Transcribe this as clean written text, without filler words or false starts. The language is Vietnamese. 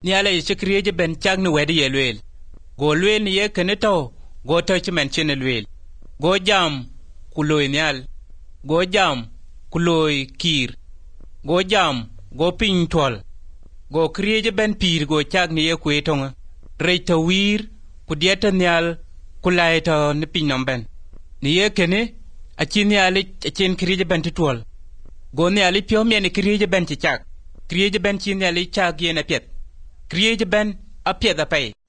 ni ala che kriye ben chak ni wedi ye lwel go lwel ni ye keneto go to che men chen lwel go jam kuloy nyal go jam kuloy kir go jam go pin tol go kriye ben pir go chak ni ye kwetonga reita wir ku dieta nyal kulaita ni pin nomben ni ye kene achini ali achin kriye ben tol go ni ali pyo me ni kriye ben chak kriye ben chin ali chak ye na pet kriye ben apet apai